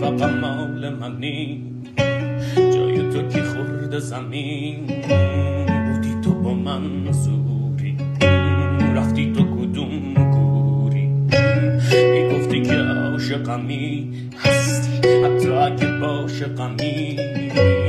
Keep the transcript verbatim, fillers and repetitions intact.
فقط مال منی، جای تو کی خورده زمین. بودی تو با من زوری، رفتی تو کدوم گوری، میگفتی که عاشقمی هستی حتی اگه باشه غمی.